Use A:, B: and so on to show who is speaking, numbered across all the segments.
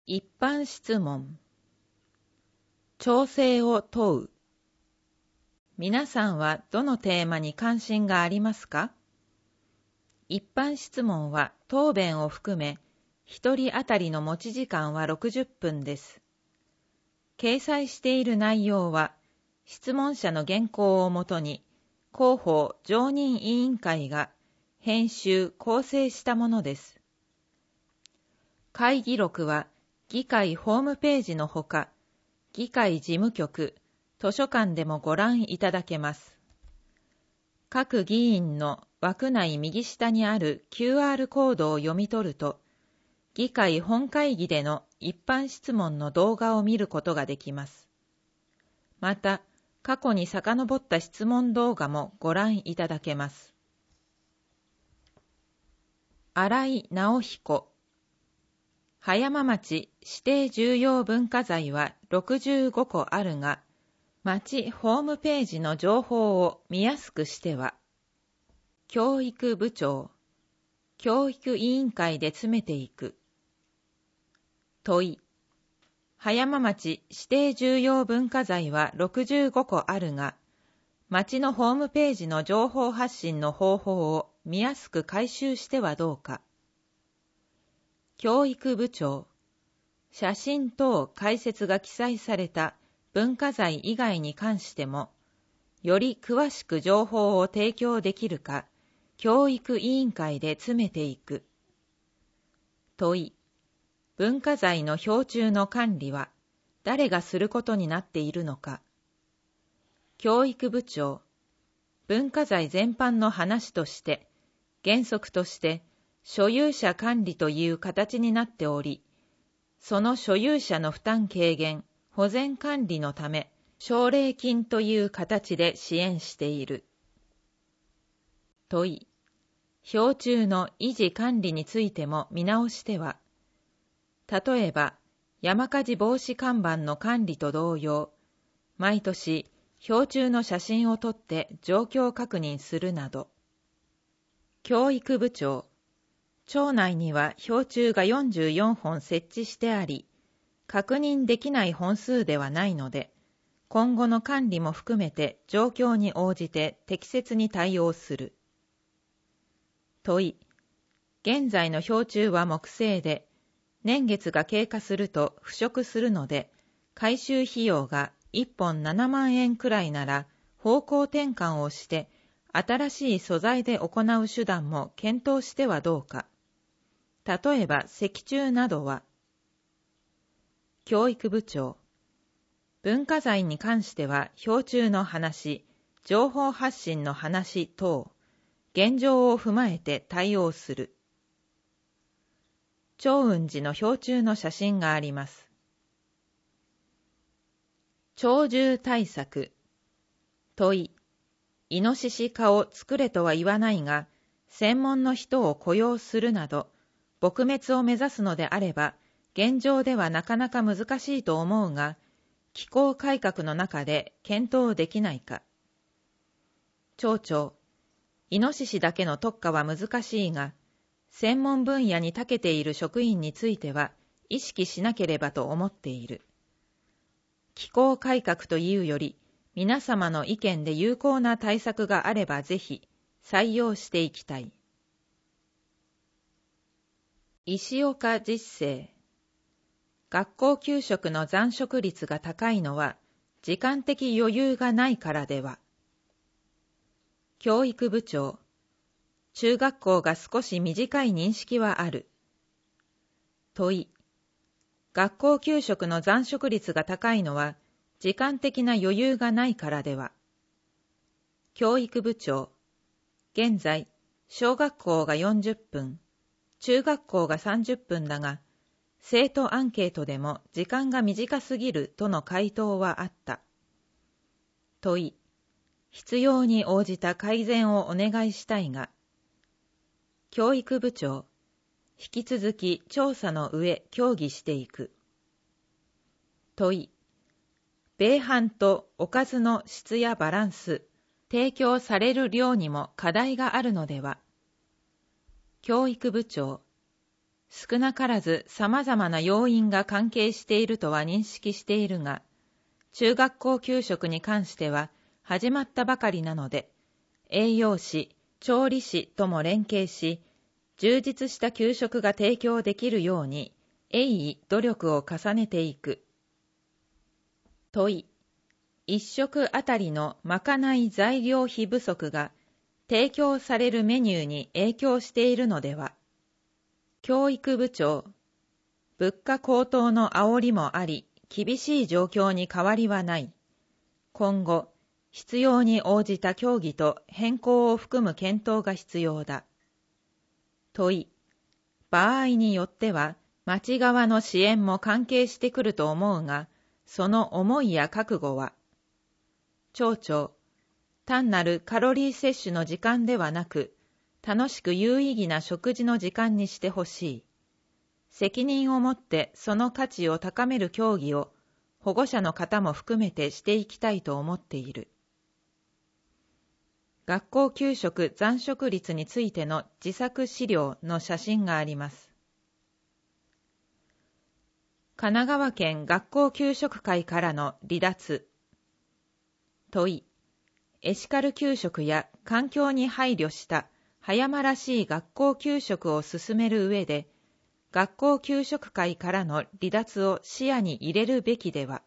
A: 一般質問。調整を問う。皆さんはどのテーマに関心がありますか？一般質問は答弁を含め、一人当たりの持ち時間は60分です。掲載している内容は、質問者の原稿をもとに、広報常任委員会が編集・構成したものです。会議録は、議会ホームページのほか、議会事務局、図書館でもご覧いただけます。各議員の枠内右下にある QR コードを読み取ると、議会本会議での一般質問の動画を見ることができます。また、過去に遡った質問動画もご覧いただけます。新井直彦。葉山町指定重要文化財は65個あるが、町ホームページの情報を見やすくしては、教育部長、教育委員会で詰めていく。問い。葉山町指定重要文化財は65個あるが、町のホームページの情報発信の方法を見やすく改修してはどうか。教育部長、写真等解説が記載された文化財以外に関しても、より詳しく情報を提供できるか、教育委員会で詰めていく。問い。文化財の標柱の管理は誰がすることになっているのか。教育部長、文化財全般の話として、原則として所有者管理という形になっており、その所有者の負担軽減、保全管理のため、奨励金という形で支援している。問い。標柱の維持管理についても見直しては、例えば山火事防止看板の管理と同様、毎年標柱の写真を撮って状況確認するなど。教育部長、町内には標柱が44本設置してあり、確認できない本数ではないので、今後の管理も含めて状況に応じて適切に対応する。問い。現在の標柱は木製で、年月が経過すると腐食するので、改修費用が1本7万円くらいなら方向転換をして、新しい素材で行う手段も検討してはどうか。例えば石柱などは。教育部長、文化財に関しては標柱の話、情報発信の話等、現状を踏まえて対応する。長雲寺の標柱の写真があります。鳥獣対策。問い。イノシシ化を作れとは言わないが、専門の人を雇用するなど、撲滅を目指すのであれば、現状ではなかなか難しいと思うが、機構改革の中で検討できないか。町長、イノシシだけの特化は難しいが、専門分野に長けている職員については意識しなければと思っている。機構改革というより、皆様の意見で有効な対策があればぜひ採用していきたい。石岡実生。学校給食の残食率が高いのは時間的余裕がないからでは。教育部長、中学校が少し短い認識はある。問い。学校給食の残食率が高いのは時間的な余裕がないからでは。教育部長、現在、小学校が40分、中学校が30分だが、生徒アンケートでも時間が短すぎるとの回答はあった。問い。必要に応じた改善をお願いしたいが。教育部長、引き続き調査の上協議していく。問い。米飯とおかずの質やバランス、提供される量にも課題があるのでは。教育部長、 少なからず様々な要因が関係しているとは認識しているが、中学校給食に関しては始まったばかりなので、栄養士、調理師とも連携し、充実した給食が提供できるように、鋭意努力を重ねていく。問い、一食あたりのまかない材料費不足が提供されるメニューに影響しているのでは。教育部長、物価高騰の煽りもあり、厳しい状況に変わりはない。今後、必要に応じた協議と変更を含む検討が必要だ。問い、場合によっては、町側の支援も関係してくると思うが、その思いや覚悟は。町長、単なるカロリー摂取の時間ではなく、楽しく有意義な食事の時間にしてほしい。責任を持ってその価値を高める協議を保護者の方も含めてしていきたいと思っている。学校給食残食率についての自作資料の写真があります。神奈川県学校給食会からの離脱。問い、エシカル給食や環境に配慮した葉山らしい学校給食を進める上で、学校給食会からの離脱を視野に入れるべきでは。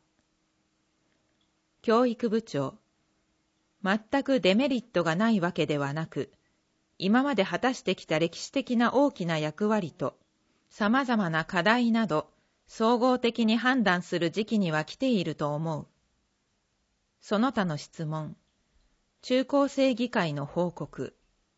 A: 教育部長、全くデメリットがないわけではなく、今まで果たしてきた歴史的な大きな役割と、様々な課題など、総合的に判断する時期には来ていると思う。その他の質問。中高生議会の報告。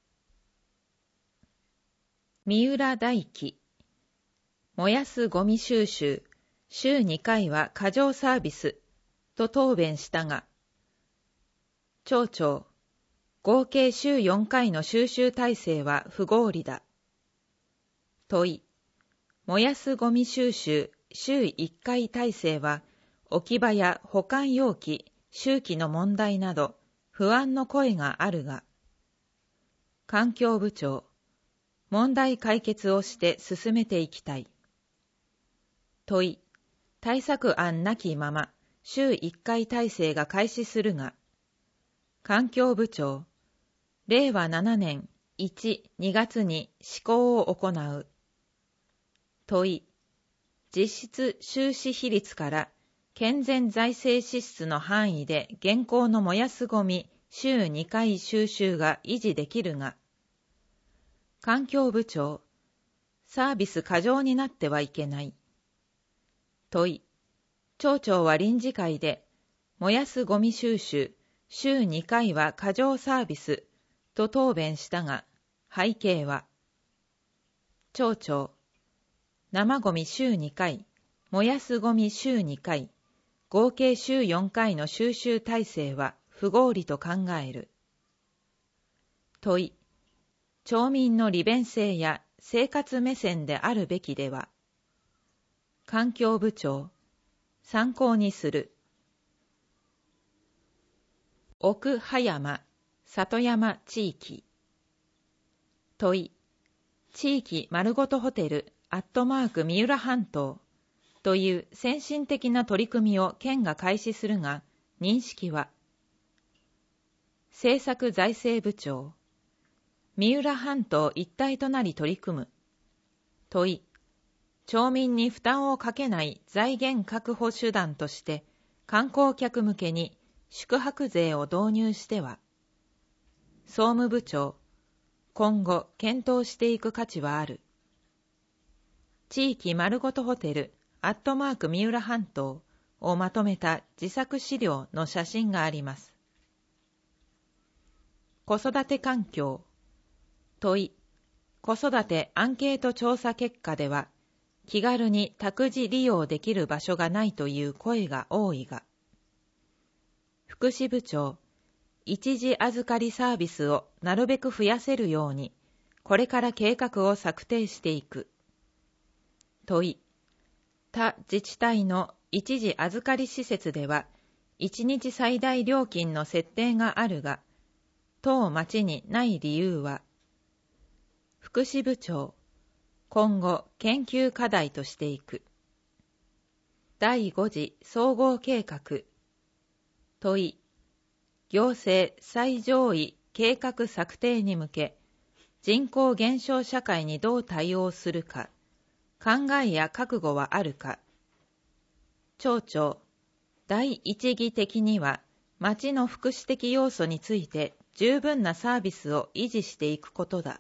A: 三浦大輝。燃やすゴミ収集、週2回は過剰サービス、と答弁したが、町長、合計週4回の収集体制は不合理だ。問い、燃やすゴミ収集、週1回体制は、置き場や保管容器、周期の問題など、不安の声があるが、環境部長、問題解決をして進めていきたい。問い、対策案なきまま、週1回体制が開始するが、環境部長、令和7年1、2月に施行を行う。問い、実質収支比率から健全財政支出の範囲で現行の燃やすゴミ週2回収集が維持できるが、環境部長、サービス過剰になってはいけない。問い、町長は臨時会で、燃やすゴミ収集、週2回は過剰サービス、と答弁したが、背景は、町長、生ゴミ週2回、燃やすゴミ週2回、合計週4回の収集体制は不合理と考える。問い、町民の利便性や生活目線であるべきでは。環境部長、参考にする。奥葉山、里山地域。問い、地域丸ごとホテル@三浦半島という先進的な取り組みを県が開始するが、認識は。政策財政部長、三浦半島一体となり取り組む。問い、町民に負担をかけない財源確保手段として観光客向けに宿泊税を導入しては。総務部長、今後検討していく価値はある。地域丸ごとホテル@三浦半島をまとめた自作資料の写真があります。子育て環境。問い、子育てアンケート調査結果では、気軽に託児利用できる場所がないという声が多いが、福祉部長、一時預かりサービスをなるべく増やせるように、これから計画を策定していく。問い、他自治体の一時預かり施設では、1日最大料金の設定があるが、当町にない理由は。福祉部長、 今後研究課題としていく。第5次総合計画。問い。行政最上位計画策定に向け、人口減少社会にどう対応するか、考えや覚悟はあるか。町長。第一義的には、町の福祉的要素について十分なサービスを維持していくことだ。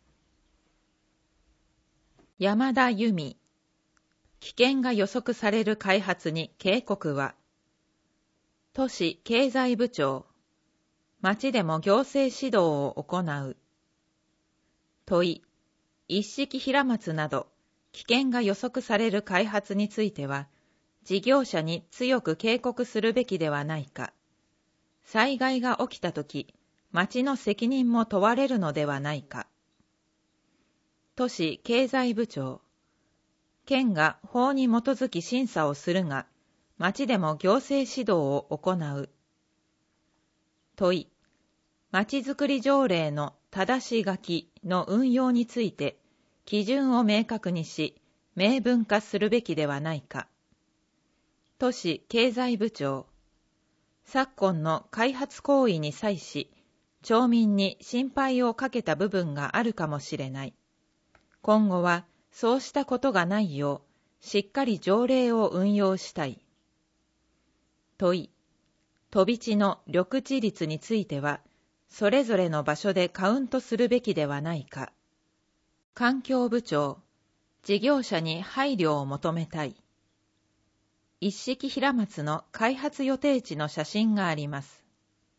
A: 山田由美。危険が予測される開発に警告は。都市経済部長。町でも行政指導を行う。問い。一色平松など、危険が予測される開発については、事業者に強く警告するべきではないか。災害が起きたとき、町の責任も問われるのではないか。都市経済部長。県が法に基づき審査をするが、町でも行政指導を行う。問い。町づくり条例の正し書きの運用について、基準を明確にし、明文化するべきではないか。都市経済部長。昨今の開発行為に際し、町民に心配をかけた部分があるかもしれない。今後はそうしたことがないよう、しっかり条例を運用したい。問い。飛び地の緑地率については、それぞれの場所でカウントするべきではないか。環境部長。事業者に配慮を求めたい。一色平松の開発予定地の写真があります。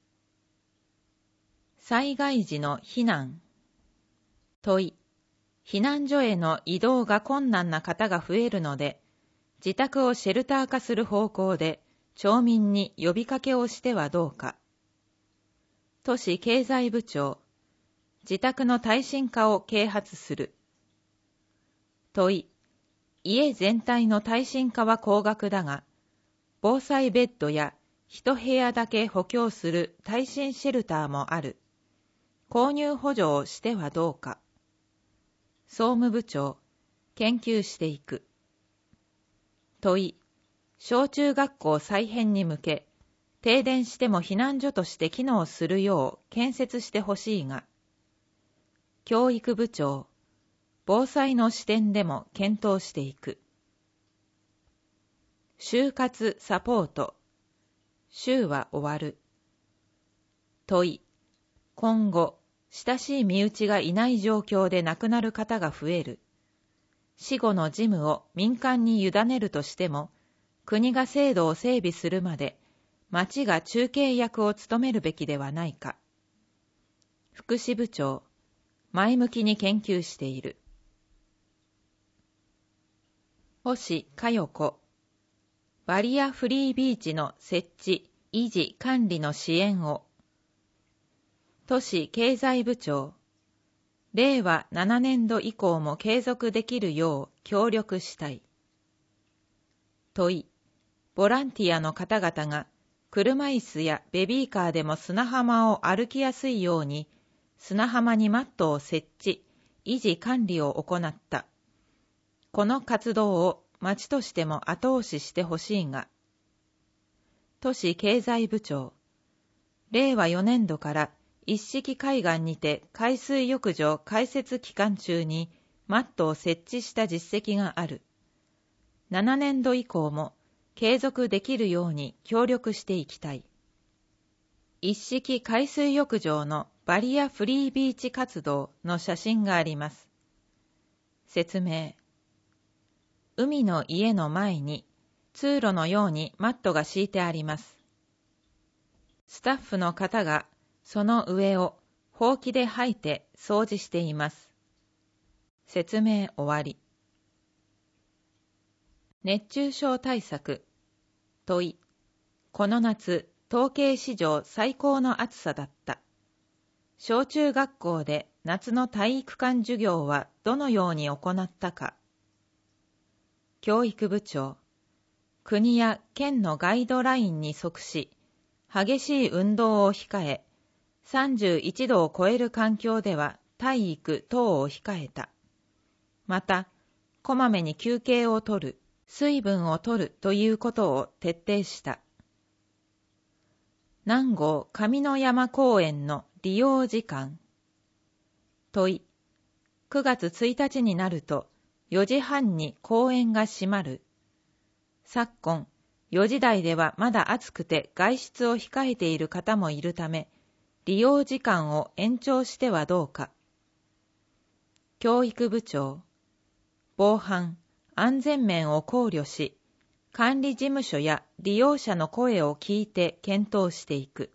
A: 災害時の避難。問い。避難所への移動が困難な方が増えるので、自宅をシェルター化する方向で町民に呼びかけをしてはどうか。都市経済部長。自宅の耐震化を啓発する。問い。家全体の耐震化は高額だが、防災ベッドや一部屋だけ補強する耐震シェルターもある。購入補助をしてはどうか。総務部長。研究していく。問い。小中学校再編に向け、停電しても避難所として機能するよう建設してほしいが。教育部長。防災の視点でも検討していく。就活サポート。週は終わる。問い。今後、親しい身内がいない状況で亡くなる方が増える。死後の事務を民間に委ねるとしても、国が制度を整備するまで、町が中継役を務めるべきではないか。福祉部長。前向きに研究している。星佳代子。バリアフリービーチの設置、維持、管理の支援を。都市経済部長。令和7年度以降も継続できるよう協力したい。問い。ボランティアの方々が車椅子やベビーカーでも砂浜を歩きやすいように砂浜にマットを設置、維持管理を行った。この活動を町としても後押ししてほしいが。都市経済部長。令和4年度から一色海岸にて海水浴場開設期間中にマットを設置した実績がある。7年度以降も継続できるように協力していきたい。一色海水浴場のバリアフリービーチ活動の写真があります。説明。海の家の前に通路のようにマットが敷いてあります。スタッフの方がその上をほうきで掃いて掃除しています。説明終わり。熱中症対策。問い。この夏、統計史上最高の暑さだった。小中学校で夏の体育館授業はどのように行ったか。教育部長。国や県のガイドラインに即し、激しい運動を控え、31度を超える環境では体育等を控えた。 また、こまめに休憩をとる、水分をとるということを徹底した。南郷上野山公園の利用時間。問い。9月1日になると4時半に公園が閉まる。昨今、4時台ではまだ暑くて外出を控えている方もいるため、利用時間を延長してはどうか。教育部長。防犯、安全面を考慮し、管理事務所や利用者の声を聞いて検討していく。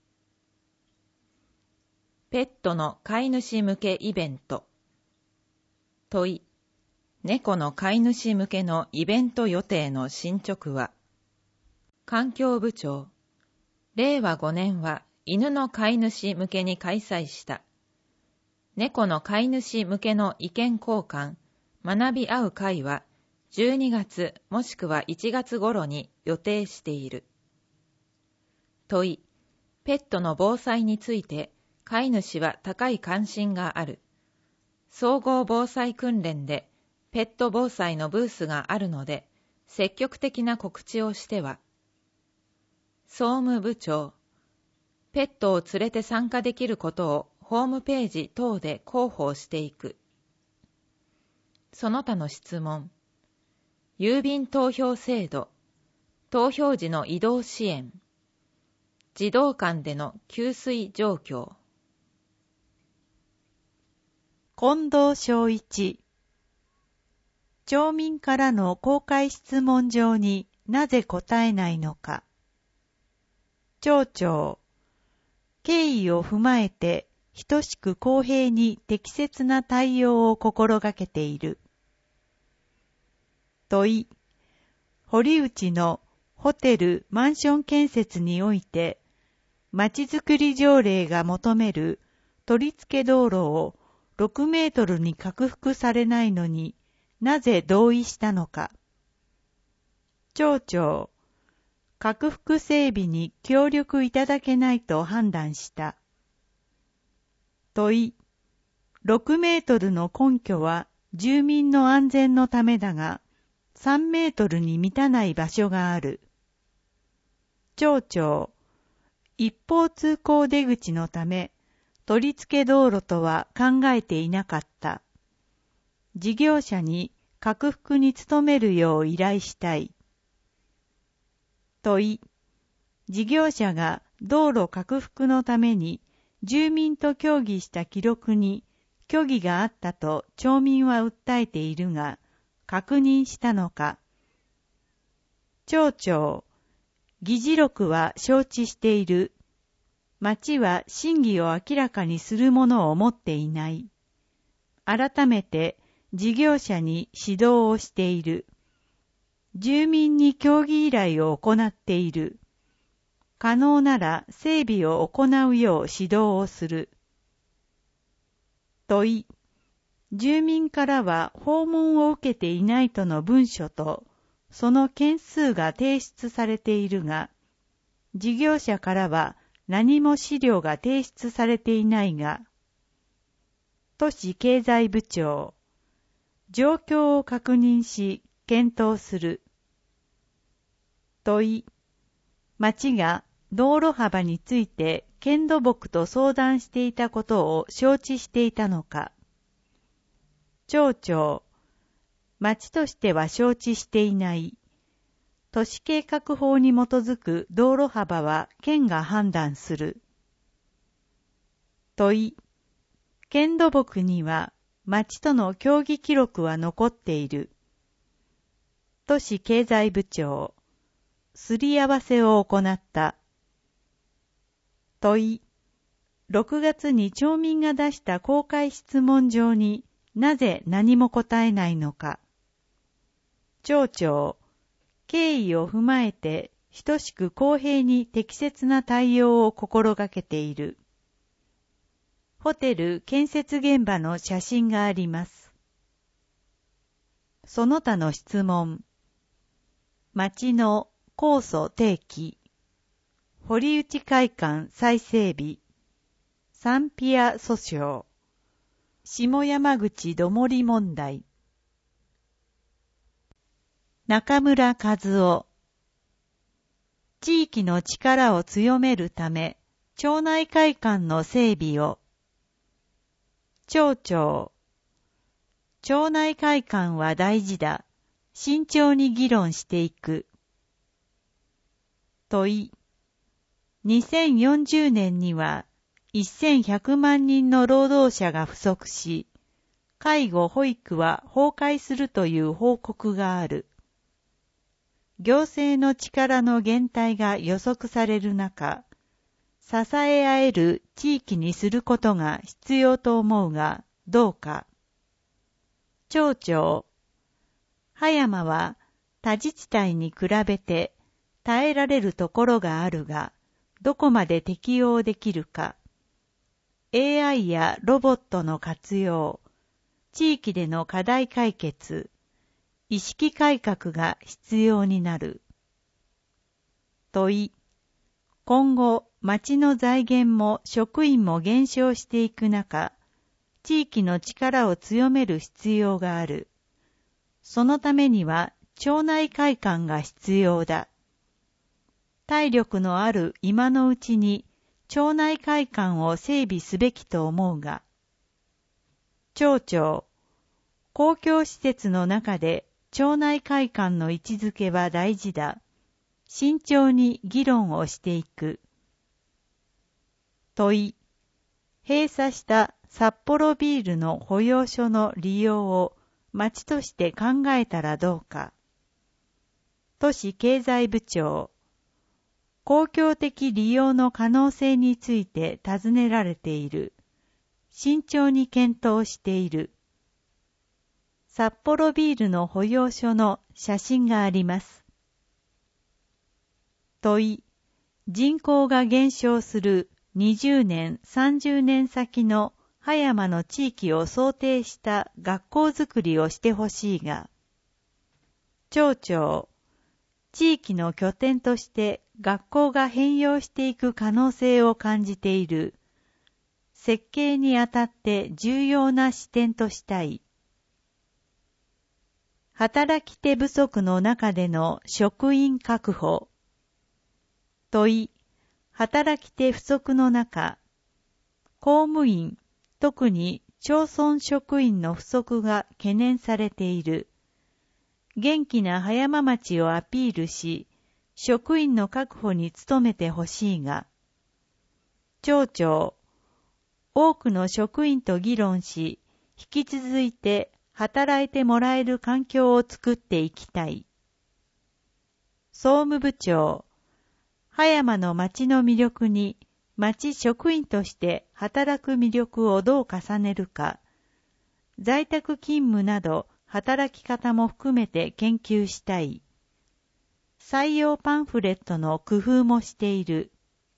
A: ペットの飼い主向けイベント。問い。猫の飼い主向けのイベント予定の進捗は。環境部長。令和5年は犬の飼い主向けに開催した。猫の飼い主向けの意見交換、学び合う会は12月もしくは1月頃に予定している。問い。ペットの防災について飼い主は高い関心がある。総合防災訓練でペット防災のブースがあるので積極的な告知をしては。総務部長。ペットを連れて参加できることをホームページ等で広報していく。その他の質問。郵便投票制度、投票時の移動支援、児童館での給水状況。
B: 近藤昭一。町民からの公開質問状になぜ答えないのか。町長。経緯を踏まえて等しく公平に適切な対応を心がけている。問い。堀内のホテル・マンション建設において、まちづくり条例が求める取り付け道路を6メートルに拡幅されないのになぜ同意したのか。町長。拡幅整備に協力いただけないと判断した。問い。6メートルの根拠は住民の安全のためだが、3メートルに満たない場所がある。町長。一方通行出口のため、取り付け道路とは考えていなかった。事業者に拡幅に努めるよう依頼したい。問い。事業者が道路拡幅のために住民と協議した記録に虚偽があったと町民は訴えているが、確認したのか。町長。議事録は承知している。町は真偽を明らかにするものを持っていない。改めて事業者に指導をしている。住民に協議依頼を行っている。可能なら整備を行うよう指導をする。問い。住民からは訪問を受けていないとの文書と、その件数が提出されているが、事業者からは何も資料が提出されていないが、都市経済部長。状況を確認し、検討する。問い。町が道路幅について県土木と相談していたことを承知していたのか。町長。町としては承知していない。都市計画法に基づく道路幅は県が判断する。問い。県土木には町との協議記録は残っている。都市経済部長。すり合わせを行った。問い。6月に町民が出した公開質問状になぜ何も答えないのか。町長。経緯を踏まえて等しく公平に適切な対応を心がけている。ホテル建設現場の写真があります。その他の質問。町の高訴提起。堀内会館再整備。サンピア訴訟。下山口どもり問題。 中村和夫。地域の力を強めるため、町内会館の整備を。町長。町内会館は大事だ。慎重に議論していく。問い。2040年には1100万人の労働者が不足し、介護・保育は崩壊するという報告がある。行政の力の減退が予測される中、支え合える地域にすることが必要と思うが、どうか。町長。葉山は他自治体に比べて耐えられるところがあるが、どこまで適用できるか。AI やロボットの活用、地域での課題解決、意識改革が必要になる。問い。今後、町の財源も職員も減少していく中、地域の力を強める必要がある。そのためには、町内会館が必要だ。体力のある今のうちに、町内会館を整備すべきと思うが。町長。公共施設の中で、町内会館の位置づけは大事だ。慎重に議論をしていく。問い。閉鎖した札幌ビールの保養所の利用を町として考えたらどうか。都市経済部長。公共的利用の可能性について尋ねられている。慎重に検討している。札幌ビールの保養所の写真があります。問い。人口が減少する20年、30年先の葉山の地域を想定した学校づくりをしてほしいが。町長。地域の拠点として学校が変容していく可能性を感じている。設計にあたって重要な視点としたい。働き手不足の中での職員確保。問い。働き手不足の中、公務員、特に町村職員の不足が懸念されている。元気な葉山町をアピールし、職員の確保に努めてほしいが。町長。多くの職員と議論し、引き続いて働いてもらえる環境を作っていきたい。総務部長。葉山の町の魅力に町職員として働く魅力をどう重ねるか、在宅勤務など働き方も含めて研究したい。採用パンフレットの工夫もしている。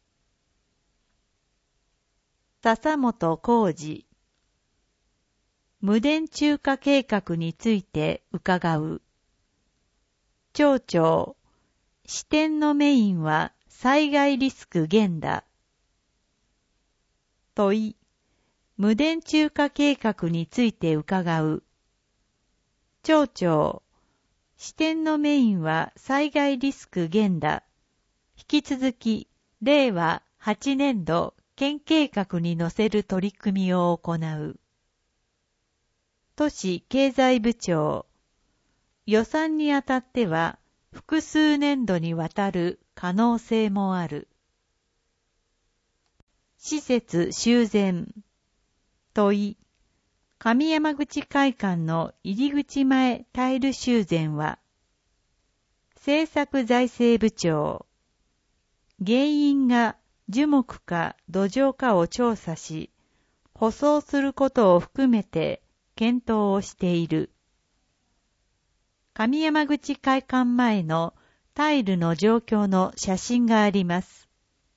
B: 笹本浩二。無電柱化計画について伺う。町長。支店のメインは災害リスク減だ。問い。無電柱化計画について伺う。町長。支店のメインは災害リスク減だ。引き続き、令和8年度県計画に載せる取り組みを行う。都市経済部長。予算にあたっては、複数年度にわたる可能性もある。施設修繕。問い。上山口会館の入り口前タイル修繕は。政策財政部長。原因が樹木か土壌かを調査し、舗装することを含めて検討をしている。上山口会館前のタイルの状況の写真があります。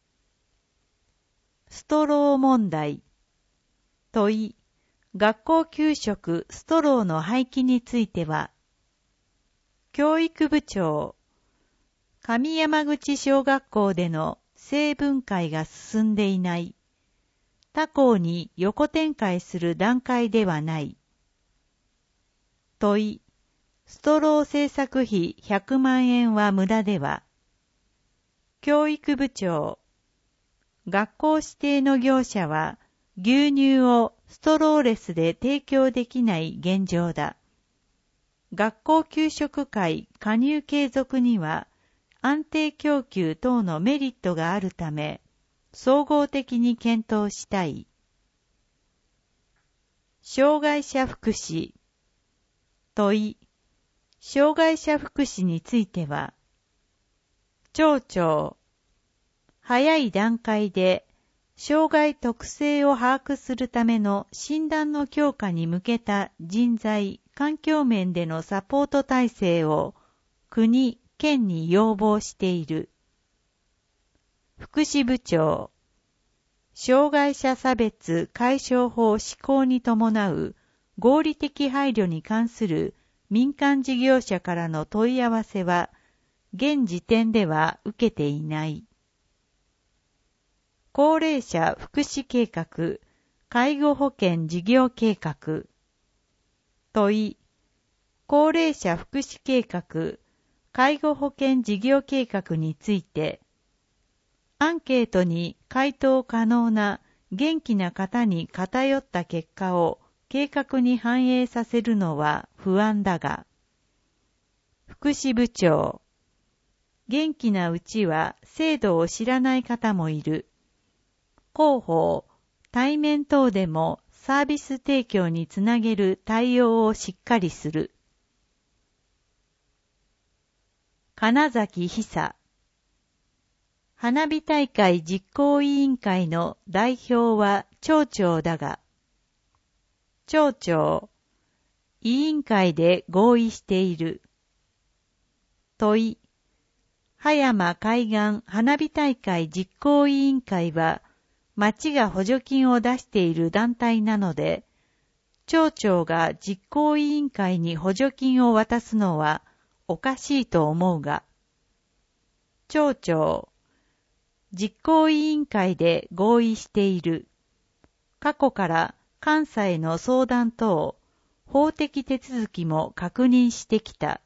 B: ストロー問題。問い。学校給食ストローの廃棄については、教育部長。上山口小学校での生分解が進んでいない。他校に横展開する段階ではない。問い。 ストロー制作費100万円は無駄では。教育部長、学校指定の業者は牛乳をストローレスで提供できない現状だ。学校給食会加入継続には安定供給等のメリットがあるため、総合的に検討したい。障害者福祉。問い。障害者福祉については、町長、早い段階で障害特性を把握するための診断の強化に向けた人材、環境面でのサポート体制を国、県に要望している。福祉部長、障害者差別解消法施行に伴う合理的配慮に関する民間事業者からの問い合わせは現時点では受けていない。高齢者福祉計画、介護保険事業計画。問い。高齢者福祉計画、介護保険事業計画について、アンケートに回答可能な元気な方に偏った結果を計画に反映させるのは不安だが。福祉部長。元気なうちは制度を知らない方もいる。広報、対面等でもサービス提供につなげる対応をしっかりする。金崎久。花火大会実行委員会の代表は町長だが、町長、委員会で合意している。問い。葉山海岸花火大会実行委員会は、町が補助金を出している団体なので、町長が実行委員会に補助金を渡すのはおかしいと思うが、町長、実行委員会で合意している。過去から監査への相談等、法的手続きも確認してきた。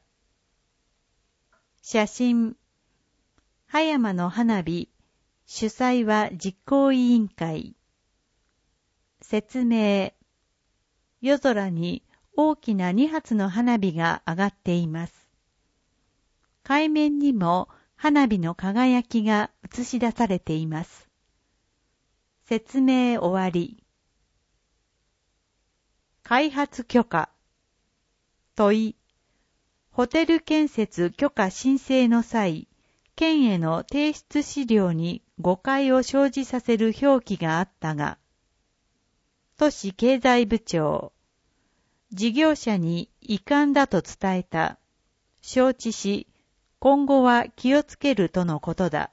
B: 写真。葉山の花火。主催は実行委員会。説明。夜空に大きな2発の花火が上がっています。海面にも花火の輝きが映し出されています。説明終わり。開発許可。問い。ホテル建設許可申請の際、県への提出資料に誤解を生じさせる表記があったが、都市経済部長、事業者に遺憾だと伝えた。承知し、今後は気をつけるとのことだ。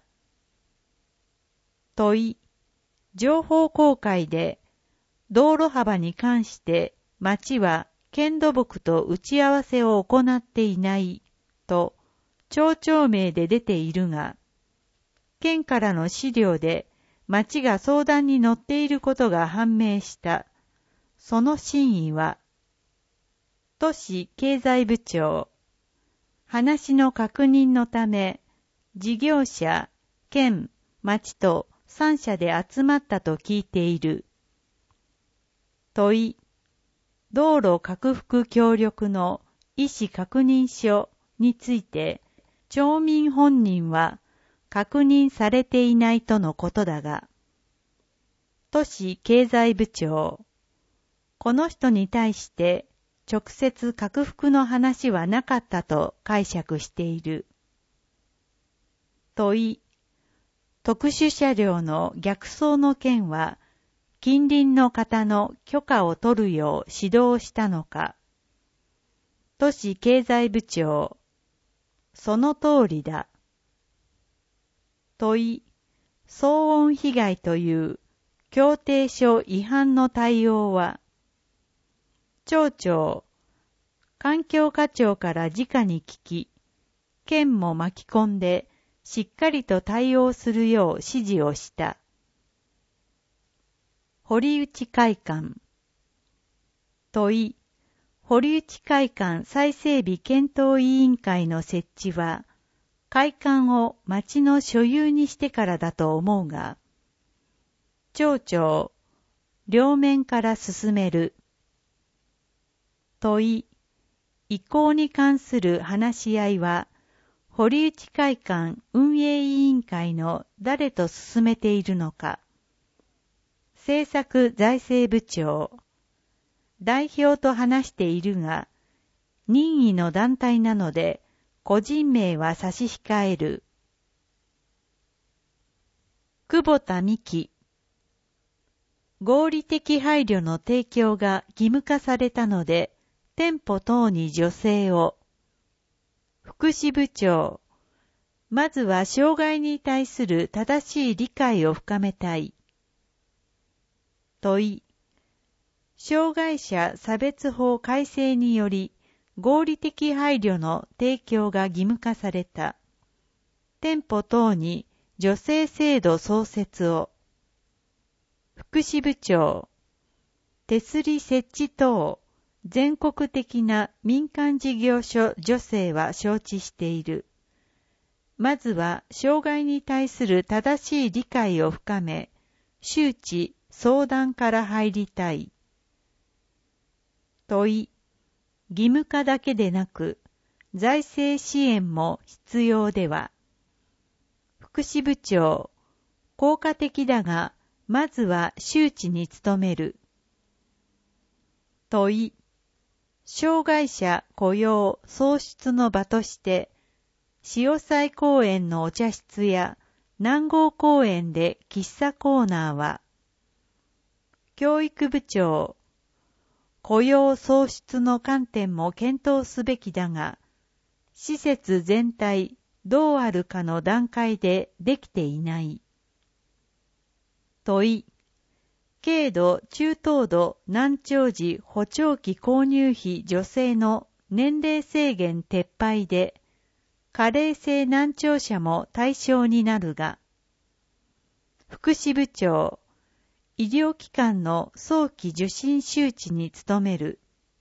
B: 問い。情報公開で、道路幅に関して町は県土木と打ち合わせを行っていないと、町長名で出ているが、県からの資料で町が相談に乗っていることが判明した。その真意は、都市経済部長、話の確認のため、事業者、県、町と3社で集まったと聞いている。問い、道路拡幅協力の意思確認書について、町民本人は確認されていないとのことだが、都市経済部長、この人に対して直接拡幅の話はなかったと解釈している。問い、特殊車両の逆走の件は、近隣の方の許可を取るよう指導したのか。都市経済部長、その通りだ。問い、騒音被害という協定書違反の対応は、町長、環境課長から直に聞き、県も巻き込んでしっかりと対応するよう指示をした。堀内会館。問い、 堀内会館再整備検討委員会の設置は、会館を町の所有にしてからだと思うが、町長、両面から進める。問い、移行に関する話し合いは、堀内会館運営委員会の誰と進めているのか。政策財政部長、代表と話しているが、任意の団体なので、個人名は差し控える。久保田美希、合理的配慮の提供が義務化されたので、店舗等に助成を。福祉部長、まずは障害に対する正しい理解を深めたい。問い、障害者差別法改正により合理的配慮の提供が義務化された。店舗等に助成制度創設を。福祉部長、手すり設置等全国的な民間事業所助成は承知している。まずは障害に対する正しい理解を深め、周知、相談から入りたい。問い、義務化だけでなく、財政支援も必要では。福祉部長、効果的だが、まずは周知に努める。問い、障害者雇用創出の場として、潮西公園のお茶室や南郷公園で喫茶コーナーは、教育部長、雇用創出の観点も検討すべきだが、施設全体どうあるかの段階でできていない。問い、軽度、中等度、難聴時補聴器購入費助成の年齢制限撤廃で、加齢性難聴者も対象になるが、福祉部長、医療機関の早期受診周知に努める。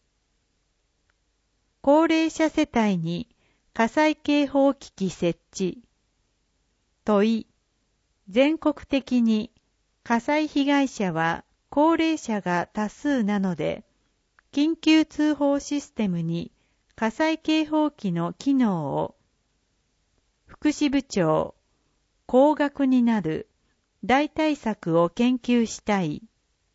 B: 高齢者世帯に火災警報機器設置。問い、全国的に火災被害者は高齢者が多数なので、緊急通報システムに火災警報器の機能を。福祉部長、高額になる代替策を研究したい。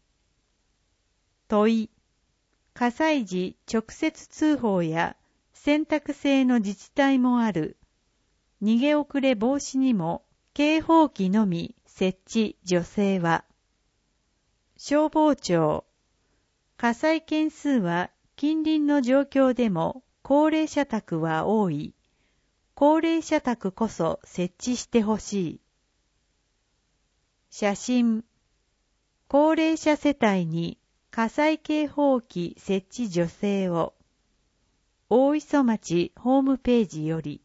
B: 問い、火災時直接通報や選択制の自治体もある。逃げ遅れ防止にも警報器のみ設置助成は。消防庁、火災件数は近隣の状況でも高齢者宅は多い。高齢者宅こそ設置してほしい。写真、高齢者世帯に火災警報器設置助成を。大磯町ホームページより。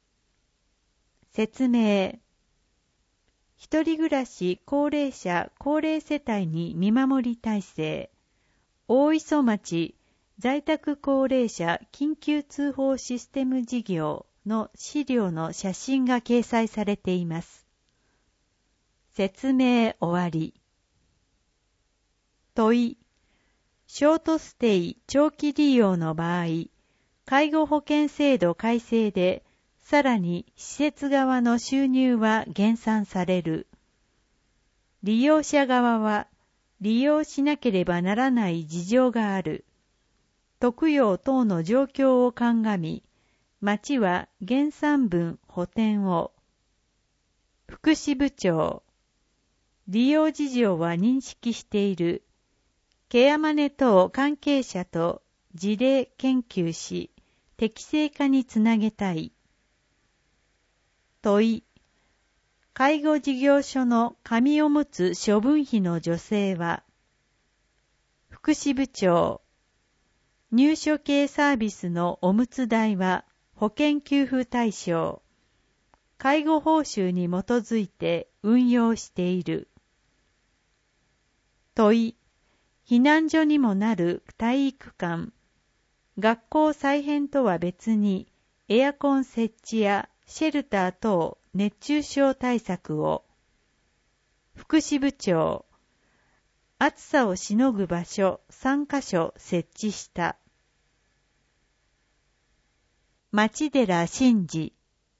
B: 説明、一人暮らし高齢者高齢世帯に見守り体制。大磯町在宅高齢者緊急通報システム事業の資料の写真が掲載されています。説明終わり。問い、ショートステイ長期利用の場合、介護保険制度改正で、さらに施設側の収入は減算される。利用者側は利用しなければならない事情がある。特養等の状況を鑑み、町は減算分補填を。福祉部長、利用事情は認識している。ケアマネ等関係者と事例研究し、適正化につなげたい。問い、介護事業所の紙おむつ処分費の助成は。福祉部長、入所系サービスのおむつ代は保険給付対象。介護報酬に基づいて運用している。問い、避難所にもなる体育館。 学校再編とは別にエアコン設置やシェルター等熱中症対策を。福祉部長、暑さをしのぐ場所3カ所設置した。町寺真治、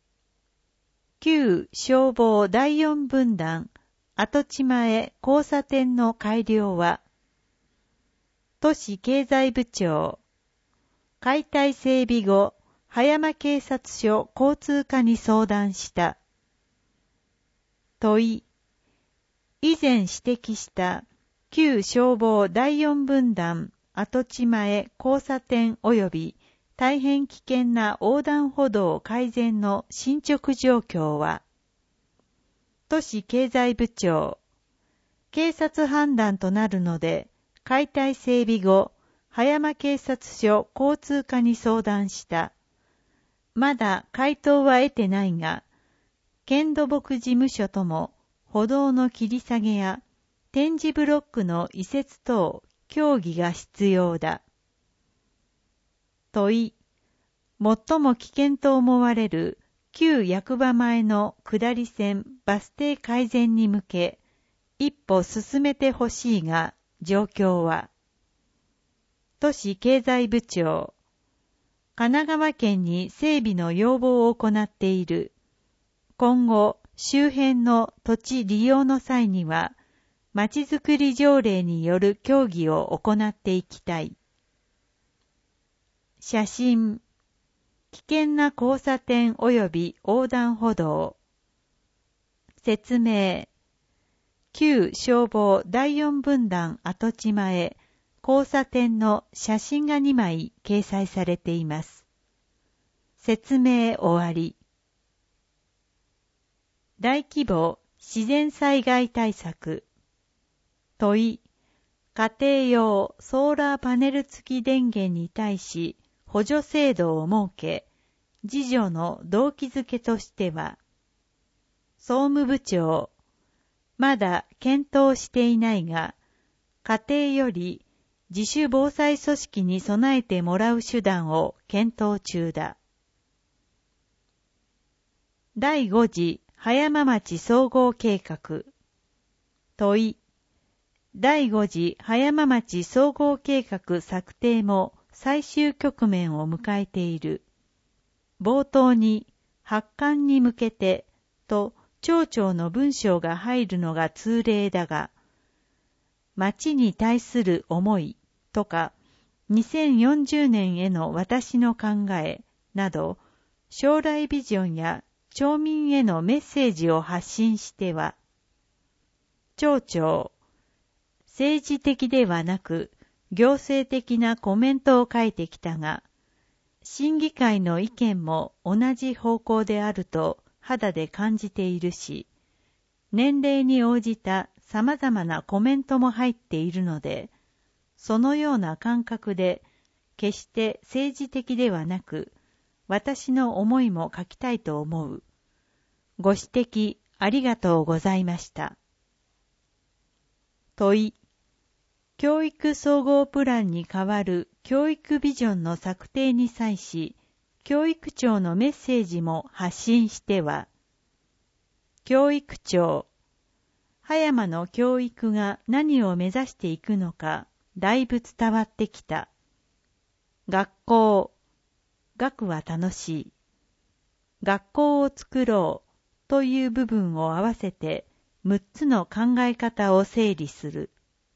B: 旧消防第4分団跡地前交差点の改良は、都市経済部長、解体整備後、葉山警察署交通課に相談した。問い、以前指摘した旧消防第4分団跡地前交差点及び大変危険な横断歩道改善の進捗状況は、都市経済部長、警察判断となるので、解体整備後、葉山警察署交通課に相談した。まだ回答は得てないが、県土木事務所とも歩道の切り下げや点字ブロックの移設等協議が必要だ。問い、最も危険と思われる旧役場前の下り線バス停改善に向け一歩進めてほしいが、状況は、都市経済部長、神奈川県に整備の要望を行っている。今後、周辺の土地利用の際には、まちづくり条例による協議を行っていきたい。写真、危険な交差点及び横断歩道。説明、旧消防第4分団跡地前、交差点の写真が2枚掲載されています。説明終わり。大規模自然災害対策。問い、家庭用ソーラーパネル付き電源に対し補助制度を設け、自助の動機づけとしては、総務部長、まだ検討していないが、家庭より自主防災組織に備えてもらう手段を検討中だ。第5次葉山町総合計画。問い、第5次葉山町総合計画策定も最終局面を迎えている。冒頭に発刊に向けてと町長の文章が入るのが通例だが、町に対する思いとか2040年への私の考えなど将来ビジョンや町民へのメッセージを発信しては、町長、政治的ではなく行政的なコメントを書いてきたが、審議会の意見も同じ方向であると肌で感じているし、年齢に応じた様々なコメントも入っているので、そのような感覚で決して政治的ではなく、私の思いも書きたいと思う。ご指摘ありがとうございました。問い、教育総合プランに代わる教育ビジョンの策定に際し、教育庁のメッセージも発信しては、教育庁、葉山の教育が何を目指していくのか、だいぶ伝わってきた。学校、学は楽しい。学校を作ろうという部分を合わせて6つの考え方を整理する。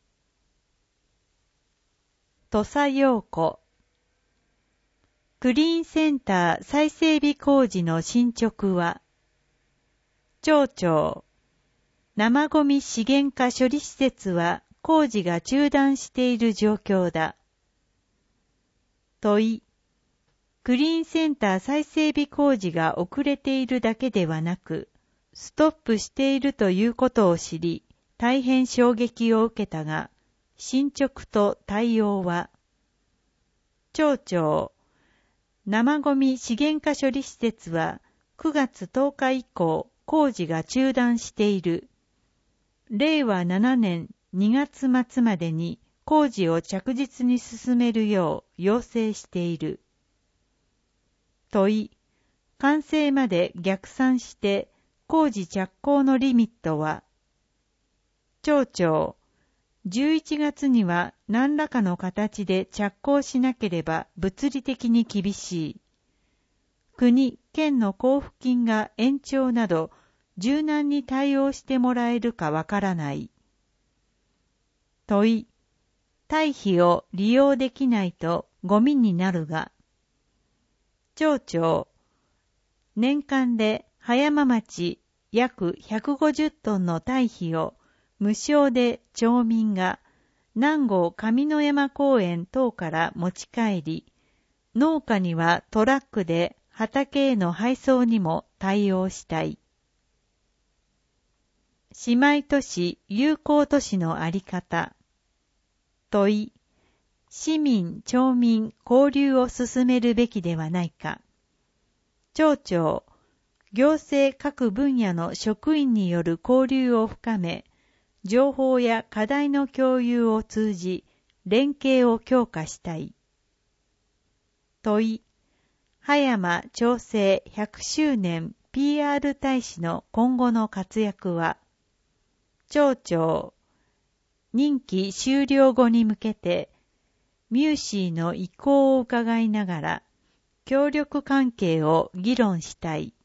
B: 土佐陽子、クリーンセンター再整備工事の進捗は、町長、生ゴミ資源化処理施設は工事が中断している状況だ。問い、クリーンセンター再整備工事が遅れているだけではなく、ストップしているということを知り、大変衝撃を受けたが、進捗と対応は、町長、生ゴミ資源化処理施設は9月10日以降工事が中断している。令和7年2月末までに工事を着実に進めるよう要請している。問い、完成まで逆算して工事着工のリミットは、町長、11月には何らかの形で着工しなければ物理的に厳しい。国、県の交付金が延長など柔軟に対応してもらえるかわからない。問い、堆肥を利用できないとゴミになるが、町長、年間で葉山町約150トンの堆肥を無償で町民が南郷上野山公園等から持ち帰り、農家にはトラックで畑への配送にも対応したい。姉妹都市友好都市のあり方。問い、市民町民交流を進めるべきではないか。町長、行政各分野の職員による交流を深め、情報や課題の共有を通じ、連携を強化したい。問い、葉山町政100周年 PR 大使の今後の活躍は、町長、任期終了後に向けて、ミューシーの意向を伺いながら、協力関係を議論したい。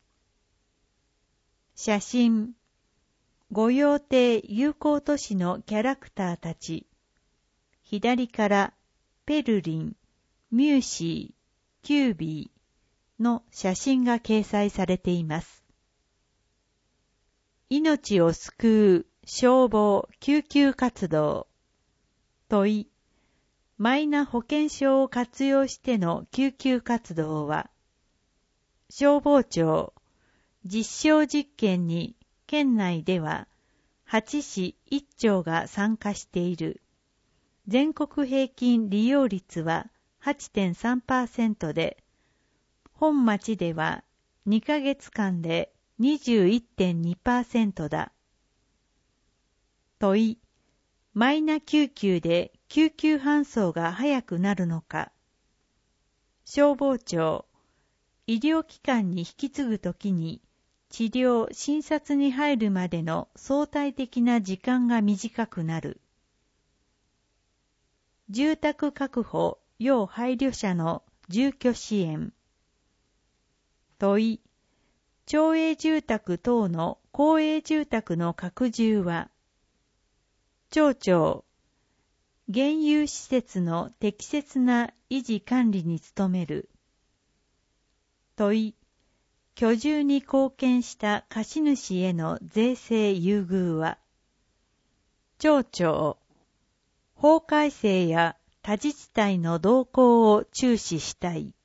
B: 写真、御用邸友好都市のキャラクターたち。左からペルリン、ミューシー、キュービーの写真が掲載されています。命を救う消防救急活動。問い、マイナ保険証を活用しての救急活動は、消防庁、実証実験に県内では8市1町が参加している。全国平均利用率は 8.3% で、本町では2ヶ月間で 21.2% だ。問い、マイナ救急で救急搬送が早くなるのか。消防庁、医療機関に引き継ぐときに治療・診察に入るまでの相対的な時間が短くなる。住宅確保・要配慮者の住居支援。問い、町営住宅等の公営住宅の拡充は、町長、現有施設の適切な維持管理に努める。問い、居住に貢献した貸主への税制優遇は、町長、法改正や他自治体の動向を注視したい。